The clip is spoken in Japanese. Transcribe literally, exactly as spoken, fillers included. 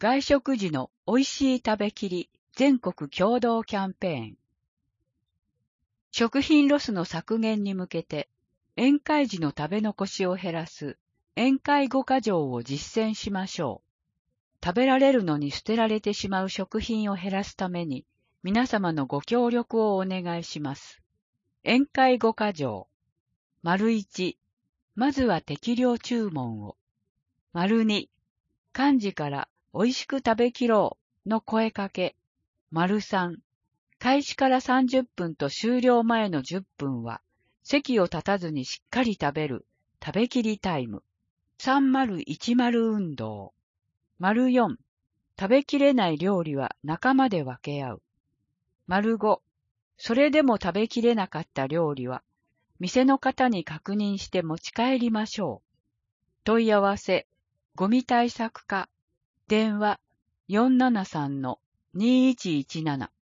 外食時の美味しい食べきり全国共同キャンペーン。食品ロスの削減に向けて、宴会時の食べ残しを減らす宴会ごか条を実践しましょう。食べられるのに捨てられてしまう食品を減らすために、皆様のご協力をお願いします。宴会ごか条。丸いち、まずは適量注文を。丸に、幹事から美味しく食べきろうの声かけ。丸さん、開始からさんじゅっぷんと終了前のじゅっぷんは、席を立たずにしっかり食べる食べきりタイム。さんまるいちまる運動。丸よん、食べきれない料理は仲間で分け合う。丸ご、それでも食べきれなかった料理は、店の方に確認して持ち帰りましょう。問い合わせ、ゴミ対策課、電話 よんななさんのにいちいちなな。